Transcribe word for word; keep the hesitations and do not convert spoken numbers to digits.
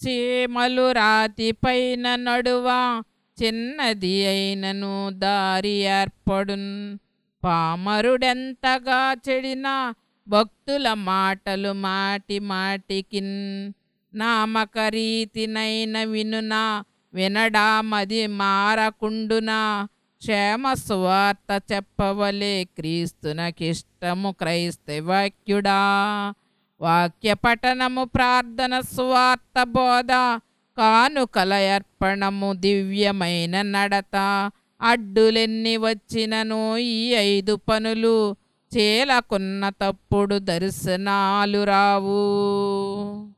చీమలు రాతి పైన నడువ చిన్నది అయినను దారి ఏర్పడున్. పామరుడెంతగా చెడినా భక్తుల మాటలు మాటి మాటికిన్. నామక రీతినైన వినునా వినడా మది మారకుండునా. క్షేమ సువార్త చెప్పవలే క్రీస్తునకిష్టము క్రైస్తవాక్యుడా. వాక్య పఠనము ప్రార్థన సువార్త బోధ కానుకల అర్పణము దివ్యమైన నడత. అడ్డులెన్ని వచ్చినను ఈ ఐదు పనులు చేలకున్న తప్పుడు దర్శనాలు రావు.